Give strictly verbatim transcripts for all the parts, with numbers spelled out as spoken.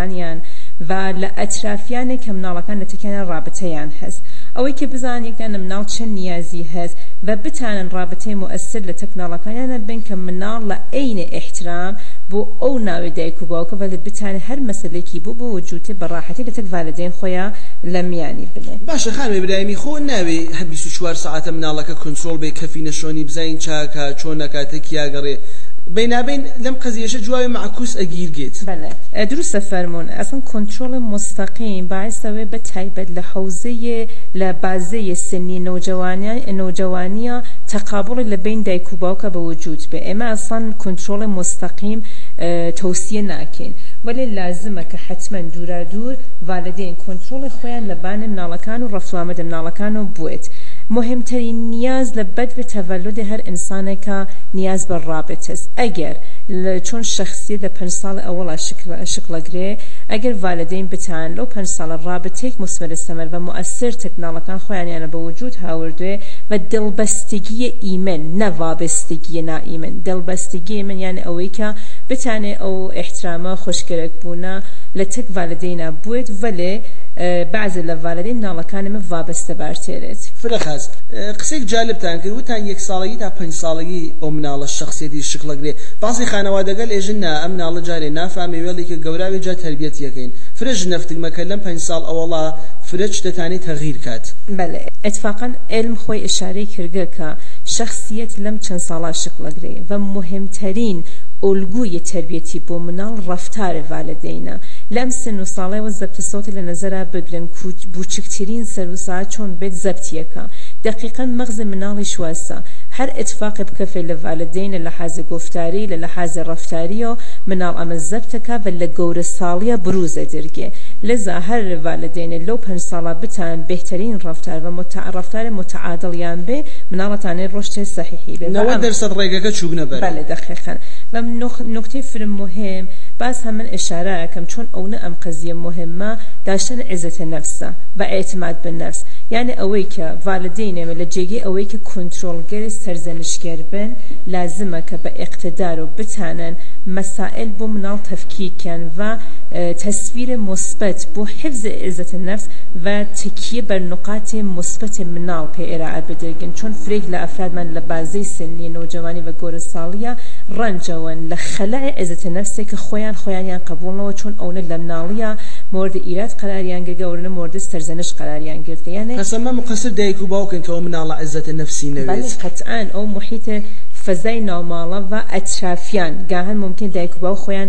ناڵەکانیان و لە ئەترافیانێک کە مناڵەکان لە تێکیانە ڕابطەیان هەست ئەوەی کە بزان یەکدان مناڵ چەند نیازی هەست و بتانن ڕابطەی مؤثر لە تەک مناڵەکانیانە بن کە مناڵ لە عینی احترام بۆ ئەو ناوی دایک و باوکە و بتانێ هەر مەسەلێکی بوو بۆ وجودی بەڕاحەتی لە تەک والدین خۆیان لە میانی بنێ. باشە خانم ئیبراهیمی خۆ ناوێ بیست و چوار ساعتە مناڵەکە کۆنترۆڵ بێ کەفی نەشۆنی بزین چاکە چۆن نەکاتێکی یاگەڕێ بینابین لەم قەزیەشە جوابی معکوس ئەگیرگێت. بەڵێ دروستە فەرمون ئەسڵ کۆنترۆڵی مستەقیم باعثەوێ بە تایبەت لە حوزەیە لە بازەیە سنی نەوجەوانیە تەقابڵی لە بین دایک و باوکە بە وجود بێ. ئێمە ئەسڵ کۆنترۆڵی مستەقیم تەوسیە ناکەین ولی لازمە کە حتمما دوورا دوور والدین کۆنترۆڵی خۆیان لە بانی مناڵەکان و ڕەفتوامەدە مناڵەکانەوە بوێت. مهمترین نیاز لە بەدوێ تەڤەلودی هەر ئینسانێکە نیاز بە ڕابطەست. ئەگەر چۆن شخصیە لە پەنج ساڵی ئەوەڵا شکڵەگرێ ئەگەر والدین بتان لەو پەنج ساڵە ڕابطەیەک مسمەر استەمەر بە مؤثر تەک مناڵەکان خۆیانیانە بە وجود هاوردوێ بە دڵبەستگیە ئیمن نە وابەستگیە نائیمن. دڵبەستگی ئیمن یانە ئەوەی کە بتانێ ئەو احترامە خۆشگەرەک بوونە لە تەک والدینە بوێت وەلێ بعضی لە والدین ناڵەکانمە وابەستە بارتێرێت. فرەخاز قسێک جالبتان کرد وتان یەک ساڵەگی تا پەنج ساڵەگی ئەو مناڵە شخصیەتی شکڵەگرێ باسی خانەوادەگەل ئێژن نا ئەم مناڵە جارێ نافامێ وێڵێکە گەوراوی جا تەربیەت یەکەین فرەش نەفتگمەکە لەم پەنج ساڵ ئەوەڵا فرەچ دەتانی تەغیر کات. بەڵێ اتفاقا علم خۆی ئشارەی کردگە کە شخصیەت لەم چەند ساڵا شکڵەگرێ و مهمترین ئۆلگوی تربیەتی بۆ مناڵ ڕەفتارە والدینە. لەم سن و ساڵەوە زەبتە سەوتە لە نەزەرا بگرن بچکترین سەروسا چۆن بێت زەبتیەکە دقیقا مەغزی مناڵی شواسە هەر اتفاقی بکەفێ لە والدینە لە حازی گفتاری لە لە حازی ڕەفتاریەوە مناڵ ئەمە زەبتەکە و لە گەورە ساڵیە بروزە دەرگێ. لەذا هەر والدینە لەو پەنج ساڵە بتان بهترین ڕەفتار و ڕەفتارە متعادڵیان بێ مناڵەتانەی ڕۆشتێ سەحیحی بێ. نەوەت دەرسەد ڕێگەکە چوو بنەبەر. بەڵێ دقیقاً و نکتەی فرم مهم باز هەمن ئشارە ئەکەم چۆن ئەوە ئەم قەزیە مهمە داشتن عزەتە نەفسە و ئێعتماد بە نەفس یعنی ئەوەی کە والدینێمە لە جێگەی ئەوەی کە کۆنترۆڵگەری سەرزەنشگەر بن لازمە کە بە ئیقتدار و بتانن مەسائل بۆ مناڵ تەفکیکەن و تەسویر مثبت بۆ حفظ عزەتە نەفس و تکیە بەر نقاتی مثبت مناڵ پێ ئێرائە بدەرگن چۆن فرێک لە ئەفرادمان لە بازەی سنی نەوجەوانی و گۆرە ساڵیە ڕەنجەوەن لە خەلای عزەتە نەفسێک کە خۆیان خۆیانیان قبولنەوە چۆن ئەوە لە مناڵیە مورد ئیراد قەراریان گرگە ورنە مورد سەرزەنش قەراریان گرتکە یعنی قەسەمە مقصر دایک و باوکن کە ئەو مناڵە عزەتە نەفسی نەوێت. قەتعاً ئەو محیتە فەزای ناوماڵە و ئەترافیان گاهەن ممکن دایک و باوک خۆیان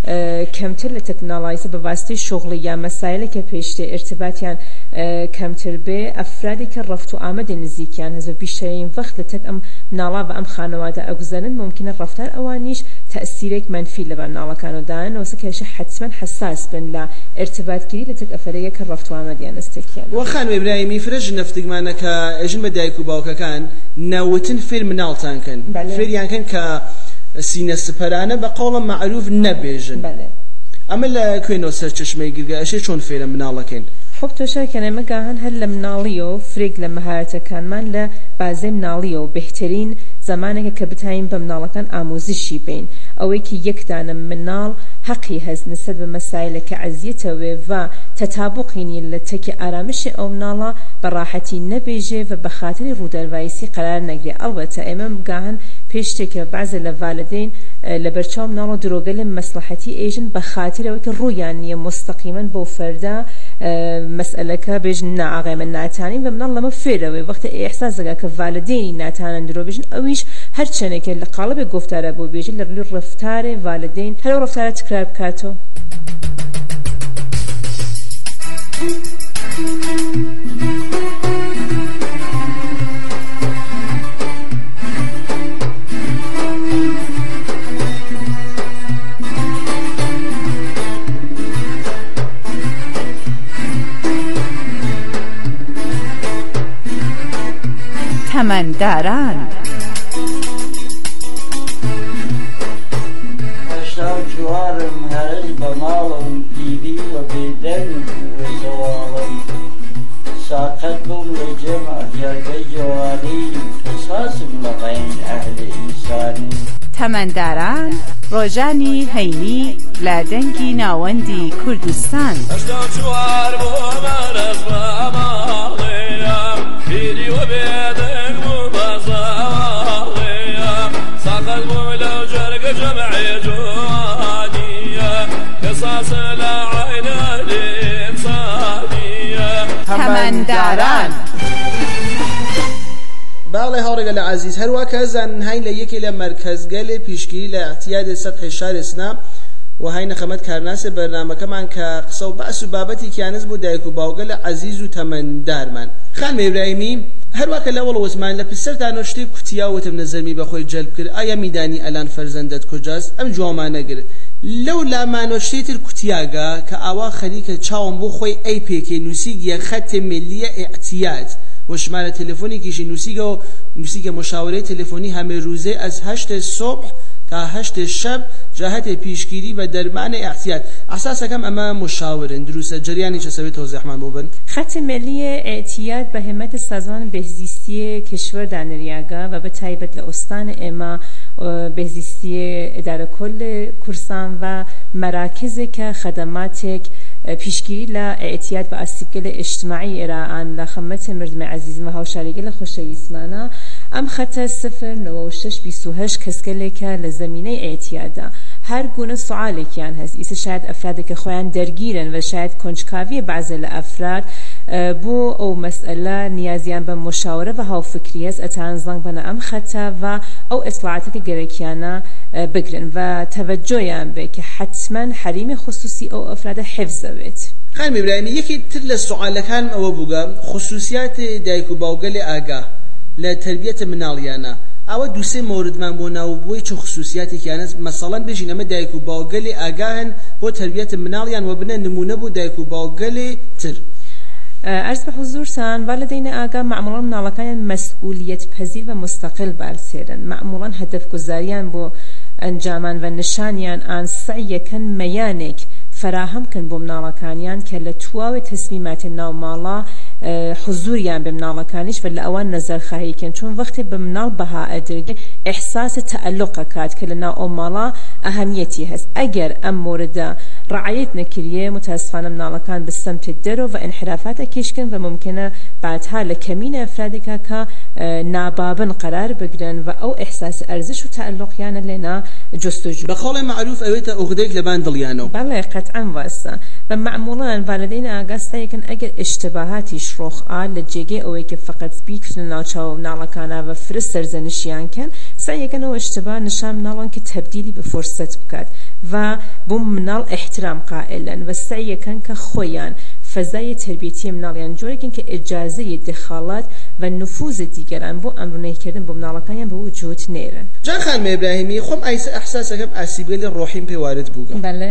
کەمتر لە تەکنۆلۆژی بە واسطەی شغڵی یا مەسایلێکە پێشتر ارتباطیان کەمتر بێ ئەفرادی کە ڕەفت و ئامەدە نزیکیان هەز بە بیشترین وەخت لە تەک ئەم مناڵە بە ئەم خانەوادە ئەگوزارن ممکنە ڕەفتار ئەوانیش تەئسیرێک منفی لە مناڵەکانەوەدان وەسە کێشە حتمما حساس بن لە ارتباطگیری لە تەک ئەفرەیە کە ڕەفت و ئامەدیان ئەستێکیان. وە خانم ئیبراهیمی فرەش نەفتگمانە کە ئێژن بە دایک و باوکەکان ناوتن فێر مناڵتان کەن فێریان کەن کە سینە سپەرانە بە قەوڵە معروف نەبێژن. ئەمە لە کوێنەوە سەرچەشمەی گرگە ئەشێ چۆن فێرە مناڵەکەین. خب تۆشەکەنەمە گاهن هەر لە مناڵیەوە فرێک لە مەهارەتەکانمان لە بازەی مناڵیەوە بهترین زمانێکە کە بتاین بە مناڵەکان ئامۆزشی بین ئەوەی کە یەکدانە مناڵ حەقی هەست نسبەت بە مەسایلە کە عەزیەتەوێ و تەتابوقینی لە تەکی ئارامشی ئەو مناڵە بەڕاحەتی نەبێژێ و بە خاتری ڕوودەربایستی قەرار نەگرێ. ئەڵبەتە ئێمە گاهن پێشتێکە بەعزە لە والدین لە بەرچاو مناڵە درۆگەلێ مەسلحەتی ئێژن بە خاترەوەی کە ڕوویان نییە مستەقیمەن بۆ فەردا مەسئلەکە بێژن ناعاغێ من ناتانین و مناڵ لەمە فێرەوەی وەختە ئێحساس دەکا کە والدینی ناتانن درۆ بێژن ئەویش هەر چەندێکە لە قاڵبێک گفتارە بۆ بێژن لە ڕووی ڕەفتارێ والدین هەرو ڕەفتارە تکرار بکاتەوە. تەمەنداران هەشتا و چوارم هەرز بە ماڵم پیری و بێدەنگ و زەواڵم ساقەت بووم لە جەمع جەرگەی جوانی قساسم لە غەین ئەهل ئینسانی. تەمەنداران ڕۆژانی هەینی لە دەنگی ناوەندی کوردستان هەمەنداران باڵێ هاوڕێگە لە عزیز هەروە کە زانن هاین لە یەکێ لە مەرکەزگەلێ پیشگیری لە احتیاد سەدحی شاری سنە و هاین خەمەت کارناسێ بەرنامەکەمان کە قسە و باس و بابەتی کیانز بۆ دایک و باوگە لە عزیز و تەمەندارمان خانم ئیبراهیمی هەروە کە لەوەڵ وزمان لە پسەردا شتێک کوتیاوتم نەزەرمی بەخۆی جەلب کرد ئایا میدانی ئەلان فەرزەندەت کۆجاست ئەم جوامانەگر لەو لامانۆشتێتر کوتیاگە کە ئاوا خەریکە چاوم بۆ خۆی ئەی پێکێ نووسیگیە خەتێ ملیە احتیاد و شمارە تلفۆنێکیشی نووسیگە و نووسیگە مشاورەی تلفۆنی هەمێ روزێ ئەز هەشتێ صبح تا هەشتێ شەب جاهەتێ پیشگیری بە دەرمانە احتیاد ئاساسەکەم ئەمە مشاورن دروستە جریانی چەسەوێت تۆزیحمان بۆ بن خەت ملی اعتیاد بە هێمەتە سازمان بهزیستی کشور دانریاگە و بە تایبەت لە ئۆستان ئێمە بهزیستی ئیدارە کۆل کورسان و مەراکزێکە خەدەماتێک پیشگیری لە اعتیاد بە ئاسیبگەلە اجتماعی ئێران لە خەمەتێ مردمە عەزیزمە هاوشاریگە لە خۆشەویستمانە ئەم خەتە سفر نۆ شەش بیست و هەشت کەسگەلێکە لە زەمینەی ئاعتیادە هەر گونە سوالێکیان هەست ئیسە شاید ئەفرادێکە خۆیان دەرگیرن و شاید کۆنجکاویە بەعزە لە ئەفراد بۆ ئەو مەسئلە نیازیان بە مشاورە بە هاوفکری هەست ئەتان زەنگ بنە ئەم خەتە و ئەو ئەسڵاتێکە گەرەکیانە بگرن و تەوەجۆیان بێ کە حتمما حەریمی خصوصی ئەو ئەفرادە حفظەوێت خانم ئیبراهیمی یەکی تر لە سوالەکانم ئەوە بووگە خصوصیاتی دایک و باوگەلی ئاگا لە تربیەتە مناڵیانە ئەوە دووسێ مۆردمان بۆ ناوبووی چ خصوصیاتێکیانە مەسەڵەن بێژین ئەمە دایک و باوگەلی ئاگاهن بۆ تربیەتە مناڵیان و بنە نمونە بۆ دایک و باوگەلی تر عرض بە حضورتان والدین ئاگا معموڵان مناڵەکانیان مەسئولیەت پەزیر و مستەقل بارسێرن معموڵان هەدەفگوزاریان بۆ ئەنجامان و نشانیان ئان سعیەکەن مەیانێک فراهەمکەن بۆ مناڵەکانیان کە لە تواوی تەسمیماتی ناوماڵە حضوریان بە مناڵەکانیش و لە ئەوان نەزەرخاییکەن چون وەختی بە مناڵ بەها ئەدرگێ ئیحساسی تەعەلوقە کات کە لە ناو ئەو ماڵە ئەهەمیەتی هەست ئەگەر ئەم موردە ڕعایەت نەکریە متاسفانە مناڵەکان بە سەمتی دەرەوە و انحرافاتە کێشکن و ممکنە بعدها لە کەمینە ئەفرادێکە کە نابابن قرار بگرن و ئەو ئیحساسی ئەرزش و تەعەلوقیانە لێنا جستجو بەخۆڵی معروف ئەوێتە ئوغدەیەک لەبان دڵیانەوە بەڵێ قەتعاً واسە بە معموڵان والدین ئاگاستایەکن ئەگەر اشتباهاتی شڕۆخ ئا لە جێگەی ئەوەی کە فقط بیکردن ناوچاو مناڵەکانە و فرس سەرزەنشیان کەن سعیەکەنەوە اشتباه نشان مناڵان کە تەبدیلی بە فرسەت بکات و بۆ مناڵ احترام قائلن و سعیەکەن کە خۆیان فەزای تربیەتی مناڵیان جۆرێکن کە ئجازەی دخالات و نفوذ دیگەران بۆ ئەمرونەیکردن بۆ مناڵەکانیان بە وجود نێرن جان خانم ئیبراهیمی خۆم ئایسە ئەحساسەکەم ئاسیبگەلی ڕۆحیم پێ وارد بووگە بەڵێ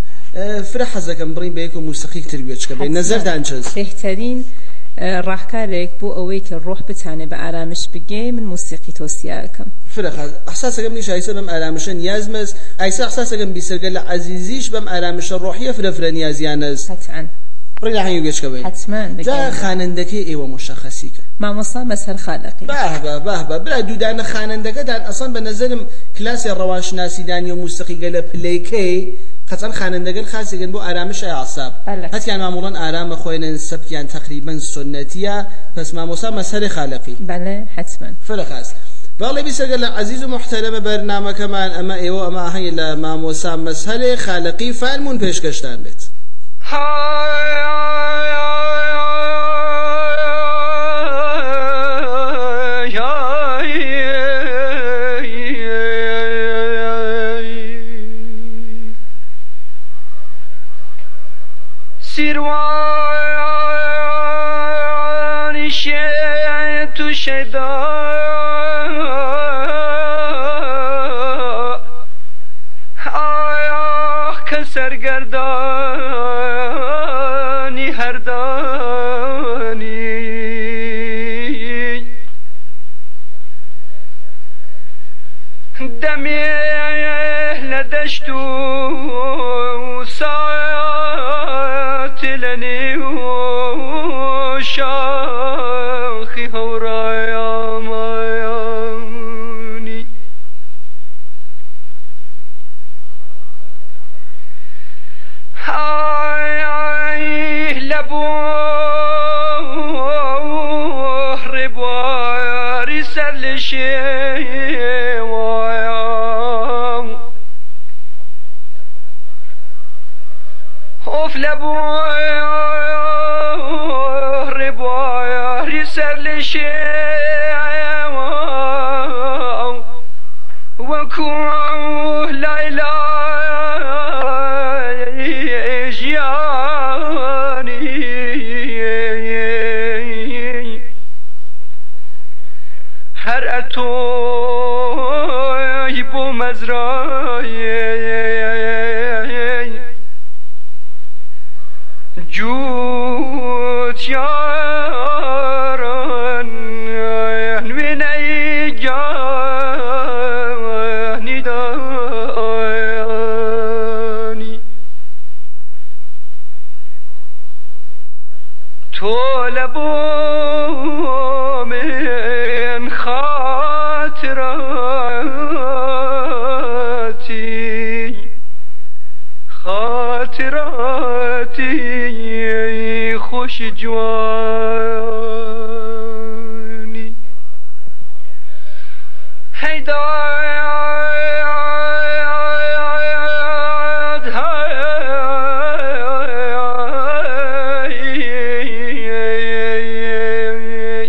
فرە حەزەکەم بڕین بە یەک و موسیقیک تربیەتکە بێ نەزەردان چەند بهترین ڕاهکارێک بۆ ئەوەی کە ڕۆح بتانێ بە ئارامش بگێ من موسیقی تۆسیاکەم فرە ئەحساسەکەم نیش ئایسە بەم ئارامشە نیازمەز ئایسە ئەحساسەکەم بیسەرگە لە عەزیزیش بەم ئارامشە ڕۆحیە فرە فرە نیازیانەز قەتعاً بڕین هەنگی گەشتکەوەی حتماً جا خانەندەکەی ئێوە مشەخەسیکە مامۆستا مەسهەر خالقی بەهبە بەهبە برا دوودانە خانەندەکەدان ئەسڵ بە نەزەرم کلاسی ڕەوانشناسیدانی و موسیقیگە لە پلەیکەی قەتەن خانەندەگەن خاسێکن بۆ ئارامشە ئاعساب هەتیان ماموڵان ئارامە خۆێنن سەبکیان تەقریبەن سنەتیە پس مامۆستا مەسهەری خالقی بەڵێ حتماً فرە خاس باڵێ بیسەگە لە عەزیز و محتەرەمە بەرنامەکەمان ئەمە ئێوە ئەمە هەیە لە مامۆستا مەسهەری خالقی فەرموون پێشکەشتان بێت سیروانی شیعه تو شیدا آه که سرگردانی هر دانی دمی لدشت و ساعت لنی و شاخی هورای مایانی of لبوی ربای سر لشه وكو ليلى جياني هرأتو يبو مزراي جوت يارن نويني جاني داني طلبو من خاطراتي خاطراتي خوش جواني هيداد هاي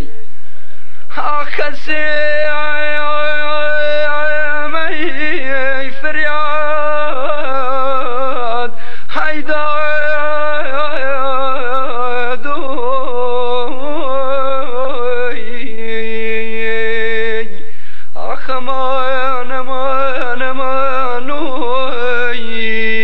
أخسي مي فرياد هيداد أخمان مان مانوي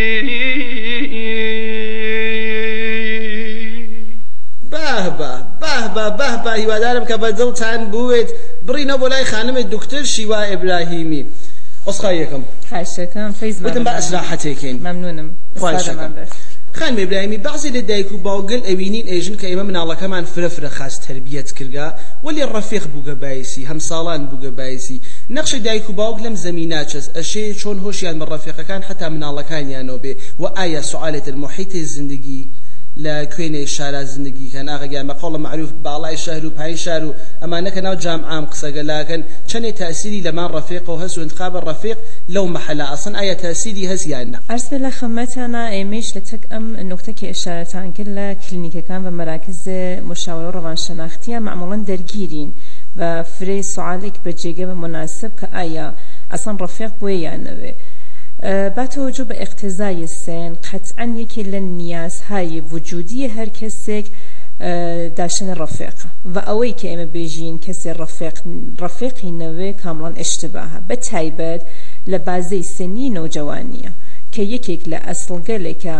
باه باه باه باه باه باه هیوادارم کە بەدڵتان بوێت بڕینە بۆ لای خانمت دکتۆر شیوا ئیبراهیمی. ئۆسخای یەکەم حاشەکەم فەیز وتم بە ئەسراحەتێکین مەمنونم خانم ئیبراهیمی بەعزێ لە دایک و باوگل ئەوینین ئێژن کە ئێمە مناڵەکەمان فرە فرە خاص تربیەت کرگا وەلی ڕەفیق بووگە بایسی هەمساڵان بووگە بایسی نەخشی دایک و باوک لەم زەمینە چەس ئەشێ چۆن هۆشیان بە ڕەفیقەکان حتا مناڵەکانیانەوە بێ و ئایا سوالێت المحیط زندگی لا کوێنەی شارە زندگی کە ناغەگیان بە قەوڵە معروف باڵای شەهر و پای شار و ئەمانە کە ناو جامعام قسەگەلاکەن چەندێ تەسیری لەمان ڕەفیق و هەست و انتخابە ڕەفیق لەو مەحەلە ئەسڵن ئایا تەسیری هەست یان نە. عەرز بێ لە خەمەتانە ئێمەش لە تەک ئەم نوکتەکە ئێشارەتان کرد لە کلینیکەکان بە مەراکز مشاورە و ڕەوانشەناختیە معموڵەن دەرگیرین بە فرەی سوالێک بە جێگە بە مناسب کە ئایا ئەسڵن ڕەفیق بووە یان نەوێ. با توجه به اقتضای سن قطعا یکی لنیازهای وجودی هر کسی داشتن رفیق و اوی که اما بیجین کسی رفیق رفیقی نوی کاملا اشتباهه به تایبت لبازه سنی نوجوانیه که یکی لأصل گله که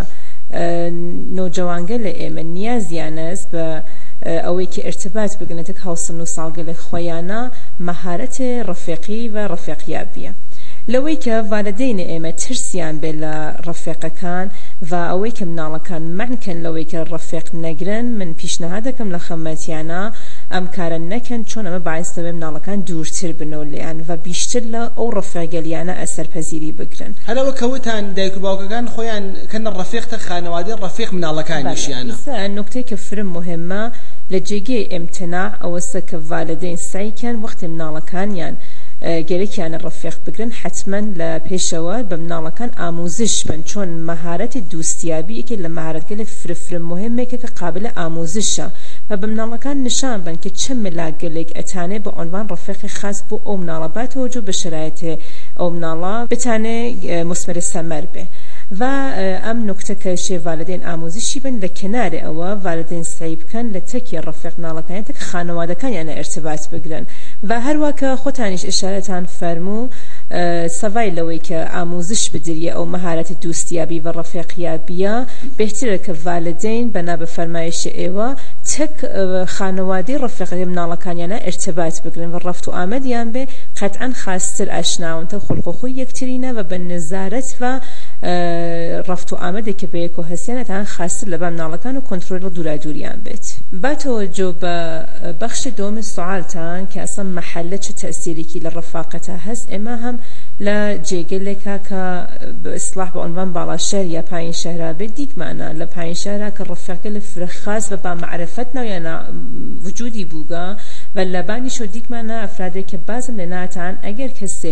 نوجوان گله اما نیازیان است به اوی که ارتباط بگنه تک حوصل نوصال گله خویانا مهارت رفیقی و رفیقیابیه لەوەی کە ڤالدەینە ئێمە ترسیان بێ لە ڕەفیقەکان و ئەوەی کە مناڵەکان معنکەن لەوەی کە ڕەفیق نەگرن من پیشنهاد دەکەم لە خەمەتیانە ئەم کارە نەکەن چۆن ئەمە باعث دەبێ مناڵەکان دوورتر بنەوە لێیان و بیشتر لە ئەو ڕەفیقەلیانە ئەسەرپەزیری بگرن. هەلەوە کەوتان دایک و باوکەکان خۆیان کەنە ڕەفیقتە خانەوادەی ڕەفیق مناڵەکانیشیانە. نکتەی کە فرم مهمە لە جێگەی ئیمتناع ئەوەسە کە ڤالدەین سعیکەن وەختی مناڵەکانیان گەرەکیانە ڕەفیق بگرن حتما لە پێشەوە بە مناڵەکان ئاموزش بن چۆن مەهارەتی دووستیابی یەکێک لە مەهارەتگەلە فرفرم مهمێکە کە قابلە ئاموزشە و بە مناڵەکان نیشان بن کە چه ملاگەلێک ئەتانێ بە عنوان ڕەفیقی خاص بۆ ئەو مناڵە باتەوەجۆ بە شرایەتێ ئەو مناڵە بتانێ مسمەرە سەمەر بێ و ئەم نکتە کە شێ ڤالدەین ئاموزشی بن لە کنارێ ئەوە ڤالدەین سعی بکەن لە تەکی ڕەفیق مناڵەکانیان تەک خانەوادەکانیانە ارتباط بگرن و هەروە کە خۆتانیش ئشارەتان فەرموو سەڤای لەوەی کە ئاموزش بدریە ئەو مەهارەتی دووستیابی و ڕەفیقیابیە بهترە کە ڤالدەین بەنا بە فەرمایشی ئێوە تەک خانەوادەی ڕەفیقی مناڵەکانیانە ارتباط بگرن و ڕەفت و ئامەدیان بێ قەتعاً خاستر ئاشناون تە خولق و خۆی یەکترینە و بە نەزارەت و ڕەفت و ئامەدێکی بە یەک و هەسیانەتان خاستر لە بە مناڵەکان و کۆنترۆل دوورادووریان بێت. با تۆجۆ بە بەخشی دۆمی سوالتان کە ئەسڵ مەحەلە چه تەسیرێکی لە ڕەفاقەتە هەست ئێمە هەم لە جێگەلێکا کە ئیسلاح بە عنوان باڵاشەر یا پایین شەهرا بێت دیکمانە لە پایین شەهرا کە ڕەفیقە لە فرە خاص بە با معرفەت ناویانە وجودی بووگە و لە بانیشۆ دیکمانە ئەفرادێک کە بازم لە ناتان ئەگەر کەسێ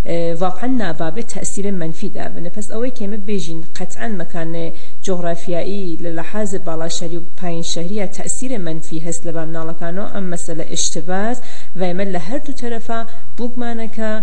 واقعا نابابه تأثیر منفی دابنه. پس اوی که ما بیجین قطعا مکان جغرافیایی للحاظ بالا شهری و پایین شهری تأثیر منفی هست لبام نالکانو، ام مسئله اشتباس و امل لهر دو طرفا بوگمانه که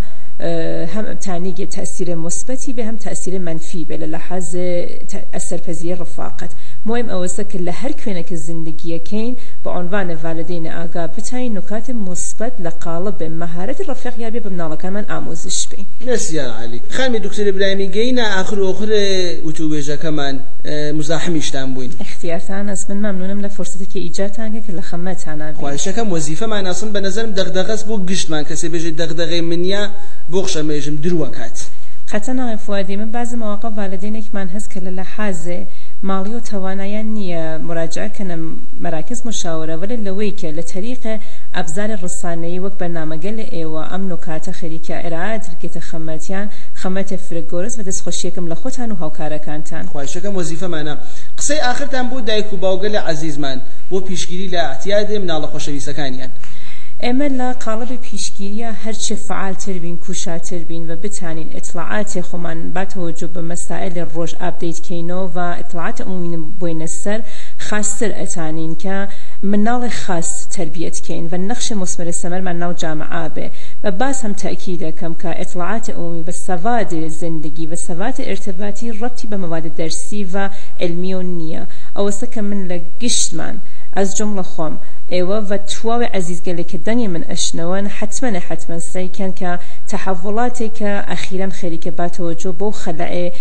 هم تانیگ تأثیر مثبتی به هم تأثیر منفی به لحاظ اثرپذیری رفاقت. مهم اوسته که لهر کوینه که زندگی کین با عنوان والدین آگاه بتاین نکات مثبت لقالب مهارت رفیق یابی بمنالکان من آموزش بین. مرسی علی. خانم دکتر ابراهیمی گینا آخر و آخر اتوبیجا کمان مزاحمیشتن بوین. اختیارتان است. من ممنونم لفرصتی که ایجاد تانگه که لخدمتتان آبی. خواهش کم وظیفه من اصلا به نظرم دغدغه است بو گشت من کسی بجه دغدغه منیا بخش میشم دروکات. قطعا فوادی من بعض مواقع والدینک من هست که لحاظ مالی و توانایی نیه مراجعه کنم مراکز مشاوره ولی لوی که لطریق ابزار رسانه‌ای وقت برنامه‌گل ایوا ام نکات خیلی که ارائه درگت خدماتیان خدمات فرگورس و دستخوشیکم لخوتان و هاوکارکانتان. خواهش کم وظیفه منم. قصه آخر تام بود دایکو باوگل عزیز من بو پیشگیری لاعتیاد من الله خوشویسکانیان. امل قالب پیشگیری هرچه فعال تر بین کوشاتر بین و بتانین اطلاعات خمان با توجه به مسائل روز آپدیت کینو و اطلاعات عمومی بین سر خاصتر اتانین که منال خاص تربیت کین و نقش مثمر استمر منال جامعه به و باز هم تأکید کم که اطلاعات عمومی و سواد زندگی و سواد ارتباطی ربطی به مواد درسی و علمی و نیه اوسته که من لگشت من از جمله خام ایوا و تواب عزیز گلی که دنی من اشنوان حتما حتما سیکن که تحولاتی که اخیراً خیلی که با توجه به خلای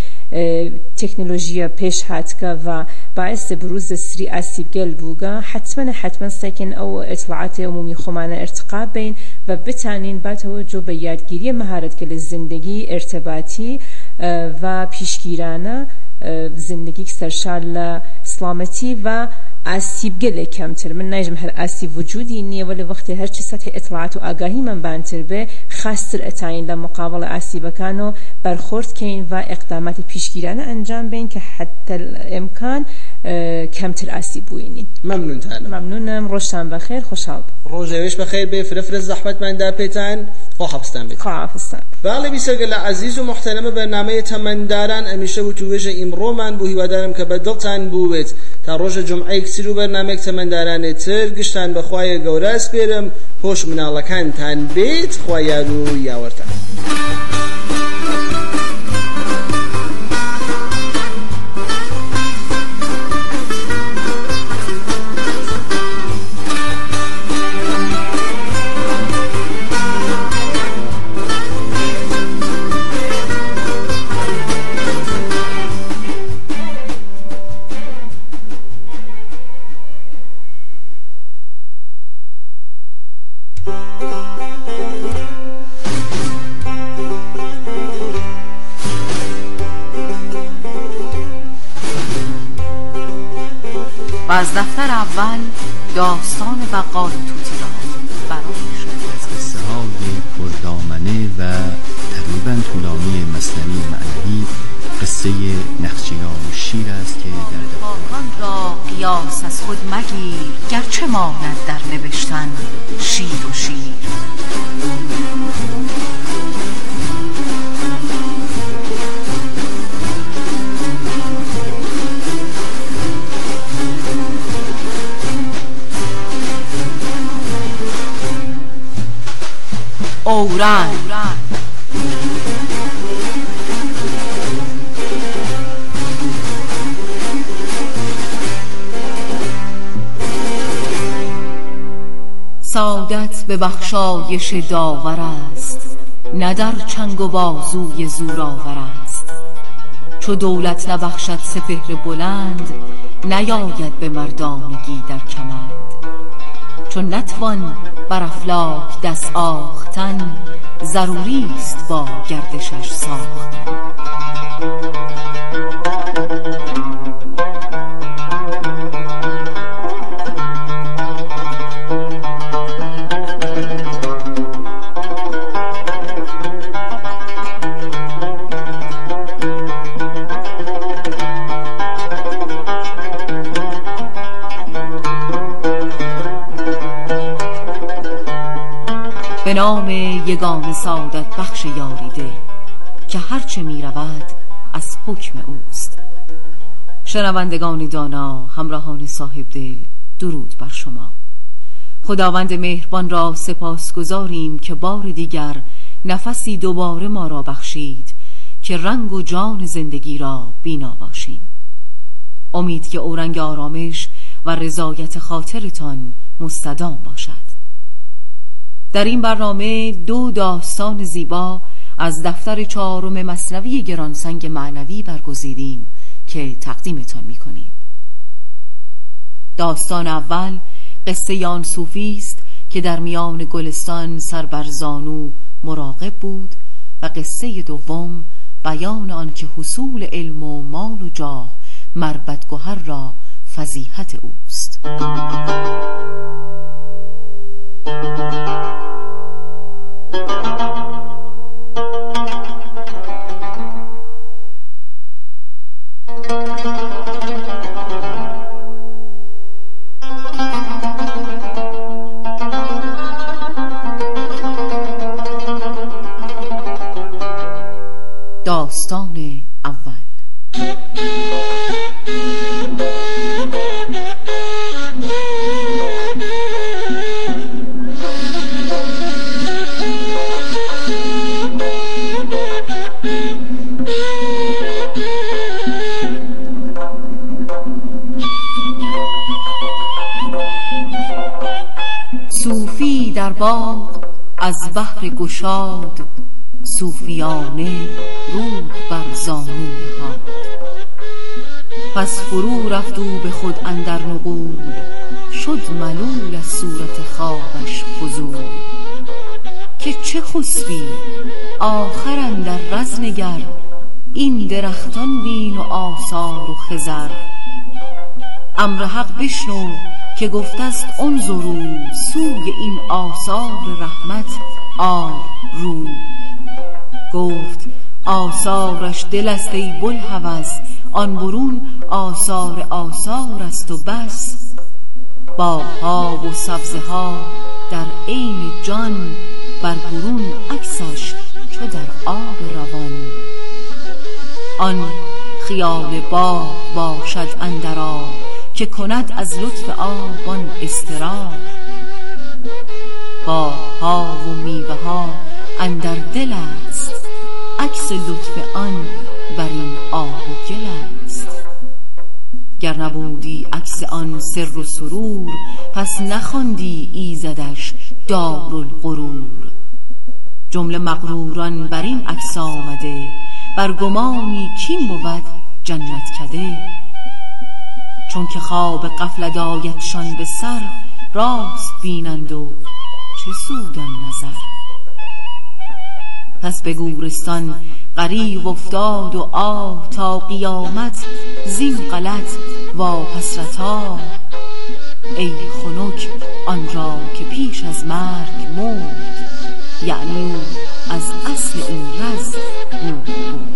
تکنولوژی پیش هات که و باعث بروز سری آسیب گل بوگا حتما حتما سیکن او اطلاعات عمومی خمانه ارتقا بین و بتانین با توجه به یادگیری مهارت گل زندگی ارتباطی و پیشگیرانه زندگی سرشال سلامتی و آسیب گله کمتر. من نجم هر آسیب وجودی نیه ولی وقتی هر چی سطح اطلاعات و آگاهی من بانتر به خاصتر اتاین لمقابل آسیب کانو برخورد کین و اقدامات پیشگیرانه انجام بین که حتی الامکان کمتر آسیب بوینین. ممنون تانم. ممنونم. روشتان بخیر. خوشحال. روزش بخیر به فرفر زحمت من در پیتان خواهبستان بید. خواهبستان. بله بیسرگل عزیز و محترم برنامه تمنداران امیشه و توجه امرو من بو هیوادارم که بدلتان بوید تا روز جمعه کسی رو برنامه تمنداران تر گشتن بخواه گوراس بیرم خوش منالکان تان بیت خواه یاورتان. و از دفتر اول داستان بقال توتی را برای شد از قصه های پردامنه و تقریبا طولانی مثنوی معنوی قصه نخچیران و شیر است که در خاکان را قیاس از خود مگیر گرچه ماند در نوشتن شیر و شیر. اوران سعادت به بخشایش داور است نه در چنگ و بازوی زورآور است. چو دولت نبخشد سپهر بلند نیاید به مردانگی در کمند. چون نتوان بر افلاک دست آختن ضروری است با گردشش ساختن. به نام یگان سعادت بخش یاریده که هرچه می رود از حکم اوست. شنوندگان دانا، همراهان صاحب دل، درود بر شما. خداوند مهربان را سپاس گذاریم که بار دیگر نفسی دوباره ما را بخشید که رنگ و جان زندگی را بینا باشیم. امید که اورنگ آرامش و رضایت خاطرتان مستدام باشد. در این برنامه دو داستان زیبا از دفتر چهارم مثنوی گرانسنگ معنوی برگزیدیم که تقدیمتان می‌کنیم. داستان اول قصه آن صوفی است که در میان گلستان سر بر زانو مراقب بود و قصه دوم بیان آن که حصول علم و مال و جاه مربدگهر را فضیحت اوست. داستان اول. صوفی در باغ از بحر گشاد صوفیانه رود بر زانو نهاد. پس فرو رفت او به خود اندر نقول، شد ملول از صورت خوابش فضول. که چه خسبی آخر اندر رز نگر، این درختان بین و آثار و خضر. امر حق بشنو که گفته است انظروا، سوی این آثار رحمت آر رو. گفت آثارش دل است ای بوالهوس، آن برون آثار آثار است و بس. باغ‌ها و سبزه ها در عین جان، بر برون عکسش چو در آب روان. آن خیال باغ باشد اندر آب، که کند از لطف آب آن استراح. باغ‌ها و میوه ها اندر دل است، عکس لطف آن بر این آب و گل است. گر نبودی عکس آن سر و سرور، پس نخواندی ایزدش دارالغرور. جمله مغروران بر این عکس آمده، بر گمانی کین بود جنت کده. چون که خواب غفلت آیدشان به سر، راست بینند و چه سود آن نظر. پس به گورستان غریو افتاد و آه، تا قیامت زین غلط وا حسرتا. ای خنک آن را که پیش از مرگ مرد، یعنی او از اصل این رز بود بود.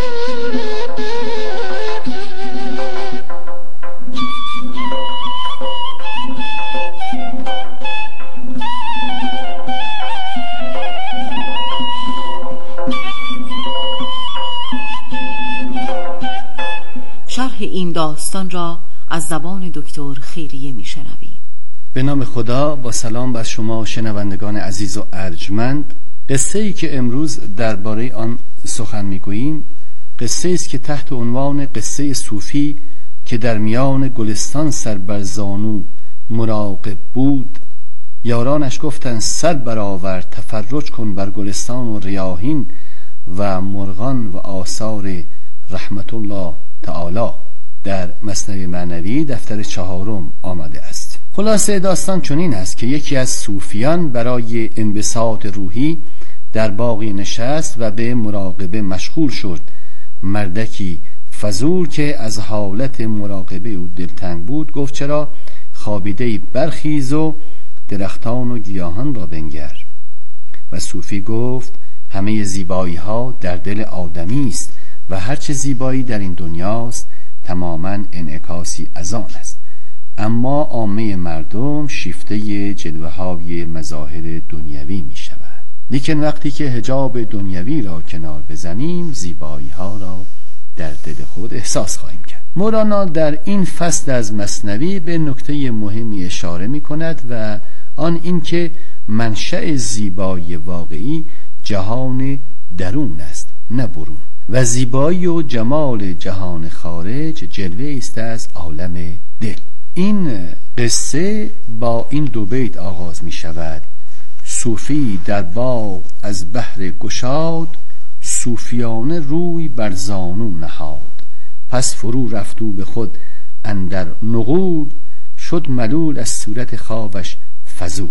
شرح این داستان را از زبان دکتر خیریه میشنویم. به نام خدا، با سلام بر شما شنوندگان عزیز و ارجمند. قصه ای که امروز درباره آن سخن میگوییم، قصه است که تحت عنوان قصه صوفی که در میان گلستان سر بر زانو مراقب بود، یارانش گفتند سر برآور، تفرج کن بر گلستان و ریاحین و مرغان و آثار رحمت الله تعالی. در مثنوی معنوی دفتر چهارم آمده است. خلاصه داستان چنین است که یکی از صوفیان برای انبساط روحی در باغی نشست و به مراقبه مشغول شد. مردکی فضول که از حالت مراقبه او دلتنگ بود گفت چرا خوابیده برخیز و درختان و گیاهان را بنگر. و صوفی گفت همه زیبایی ها در دل آدمی است و هرچه زیبایی در این دنیاست تماما انعکاسی از آن است، اما عامه مردم شیفته جلوه های مظاهر دنیوی می شود. لیکن وقتی که حجاب دنیوی را کنار بزنیم زیبایی ها را در دل خود احساس خواهیم کرد. مولانا در این فصل از مثنوی به نکته مهمی اشاره می کند و آن این که منشأ زیبایی واقعی جهان درون است نه برون و زیبایی و جمال جهان خارج جلوه است از عالم دل. این قصه با این دو بیت آغاز می شود: صوفی در باغ از بحر گشاد، صوفیانه روی بر زانو نهاد. پس فرو رفتو به خود اندر نغول، شد ملول از صورت خوابش فزود.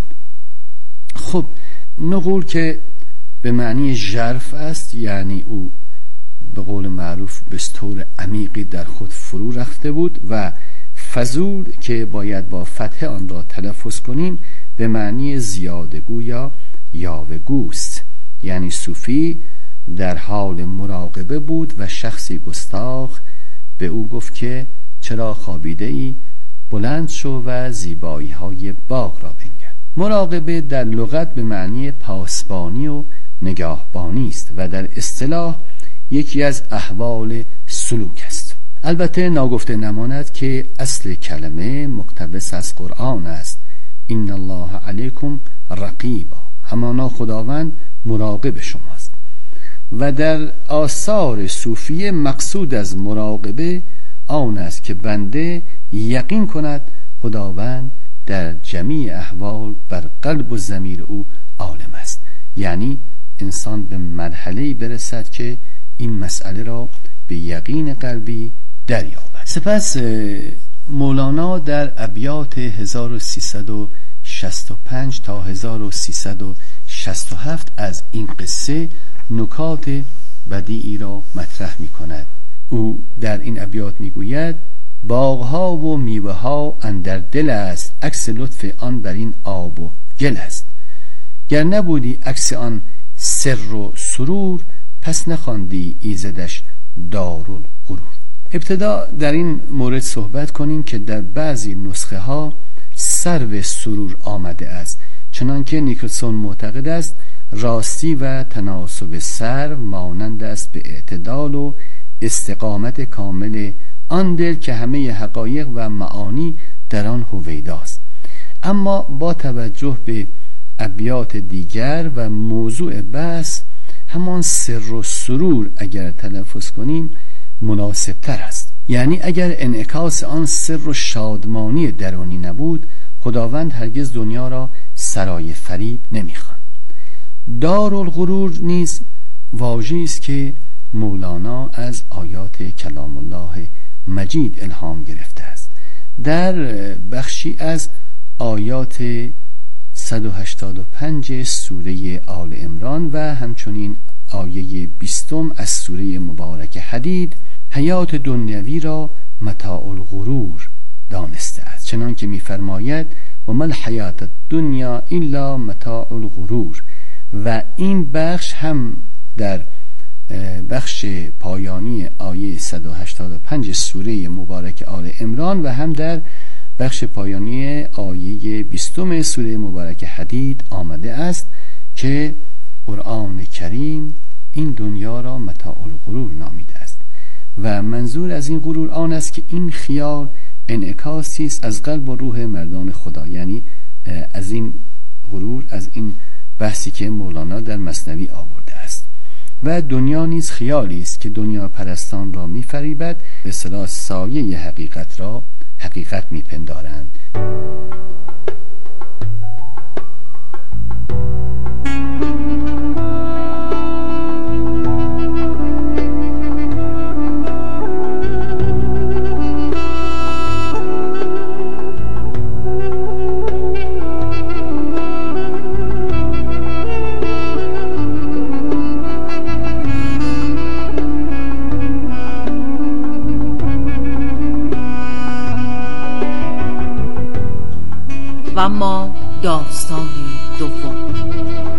خب نغول که به معنی ژرف است، یعنی او به قول معروف بستور عمیقی در خود فرو رفته بود، و فزود که باید با فتح آن را تلفظ کنیم به معنی زیادگو یا یاوه‌گوست، یعنی صوفی در حال مراقبه بود و شخصی گستاخ به او گفت که چرا خوابیده ای؟ بلند شو و زیبایی های باغ را بنگر. مراقبه در لغت به معنی پاسبانی و نگاهبانی است و در اصطلاح یکی از احوال سلوک است. البته ناگفته نماند که اصل کلمه مقتبس از قرآن است: ان الله علیکم رقیبا، همانا خداوند مراقب شماست. و در آثار صوفیه مقصود از مراقبه آن است که بنده یقین کند خداوند در جمیع احوال بر قلب و ضمیر او عالم است، یعنی انسان به مرحله‌ای برسد که این مسئله را به یقین قلبی دریابد. سپس مولانا در ابیات هزار و سیصد و شصت و پنج تا هزار و سیصد و شصت و هفت از این قصه نکات بدیعی را مطرح می کند. او در این ابیات می گوید: باغها و میوه ها اندر دل است، عکس لطف آن بر این آب و گل است. گر نبودی عکس آن سر و سرور، پس نخواندی ایزدش دارالغرور. ابتدا در این مورد صحبت کنیم که در بعضی نسخه ها سرو سرور آمده است، چنانکه نیکلسون معتقد است راستی و تناسب سرو مانند است به اعتدال و استقامت کامل آن دل که همه حقایق و معانی در آن هویداست. اما با توجه به ابیات دیگر و موضوع بحث، همان سر و سرور اگر تلفظ کنیم مناسب تر است. یعنی اگر انعکاس آن سر و شادمانی درونی نبود، خداوند هرگز دنیا را سرای فریب نمیخواند. دارالغرور نیز واژه‌ای است که مولانا از آیات کلام الله مجید الهام گرفته است. در بخشی از آیات صد و هشتاد و پنج سوره آل عمران و همچنین آیه بیستم از سوره مبارک حدید حیات دنیوی را متاع الغرور دانسته است، چنان که می‌فرماید و ما الحیات الدنیا الا متاع الغرور. و این بخش هم در بخش پایانی آیه صد و هشتاد و پنج سوره مبارک آل عمران و هم در بخش پایانی آیه بیستم سوره مبارک حدید آمده است که قرآن کریم این دنیا را متاع الغرور نامیده است و منظور از این غرور آن است که این خیال انعکاسی است از قلب و روح مردان خدا. یعنی از این غرور، از این بحثی که مولانا در مثنوی آورده است. و دنیا نیز خیالی است که دنیا پرستان را می‌فریبد، به اصطلاح سایه حقیقت را حقیقت می‌پندارند. و اما داستان دوم.